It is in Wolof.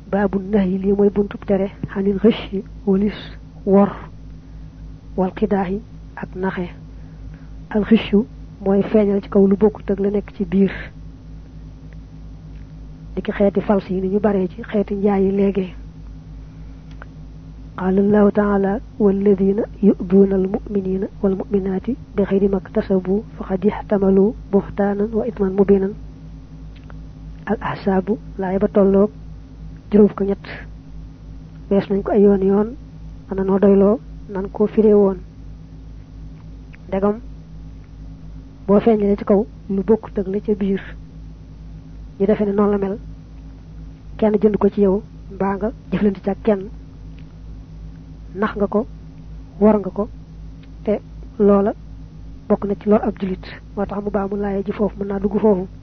babu nahi li moy buntu tere hanil ghashi walis wor wal qidahi ak naxe al ghishu moy feñal ci kaw lu bokut ak la nek ci biir diki xéeti falsi ni ñu bare ci xéeti njaayi légé قال الله تعالى والذين يؤذون المؤمنين والمؤمنات بغير ما اكتسبوا فقد احتملوا بهتانا واثما مبينا الاحساب لا يبتلوك جروف ko ñet wess nañ ko ay yoon yoon ana no doylo nan ko firé won dagam bo feñé ci kaw lu bokku tak la ci biir ñu defé né non la mel kenn jënd ko ci yow ba nga jëflanti ci kenn nax nga ko war nga ko te loola bokk na ci lor ab julit motax mu baamu laaye ji fofu mën na dugg fofu